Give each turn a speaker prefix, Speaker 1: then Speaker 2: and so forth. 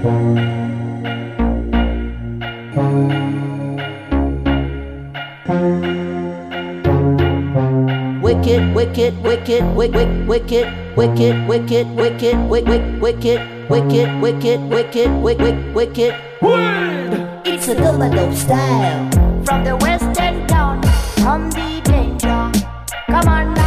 Speaker 1: Wicked, wicked, wicked, wicked, wicked, wicked, wicked, wicked, wicked, wicked, wicked, wicked, wicked, wicked, wicked.
Speaker 2: It's a double style.
Speaker 3: From the western town, come the danger. Come on